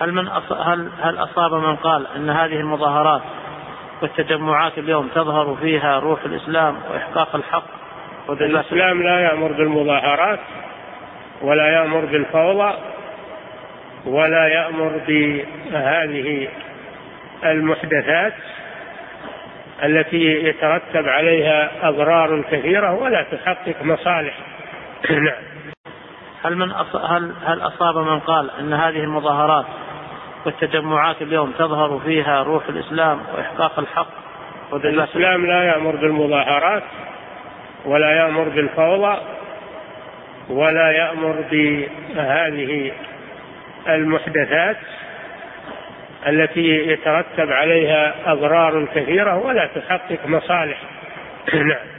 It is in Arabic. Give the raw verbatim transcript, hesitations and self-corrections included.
هل من أص... هل هل أصاب من قال أن هذه المظاهرات والتجمعات اليوم تظهر فيها روح الإسلام وإحقاق الحق؟ الإسلام لا يأمر بالمظاهرات ولا يأمر بالفوضى ولا يأمر بهذه المحدثات التي يترتب عليها أضرار كثيرة ولا تحقق مصالح. نعم. هل من أص... هل هل أصاب من قال أن هذه المظاهرات والتجمعات اليوم تظهر فيها روح الإسلام وإحقاق الحق؟ الإسلام لا يأمر بالمظاهرات ولا يأمر بالفوضى ولا يأمر بهذه المحدثات التي يترتب عليها أضرار كثيرة ولا تحقق مصالح. نعم.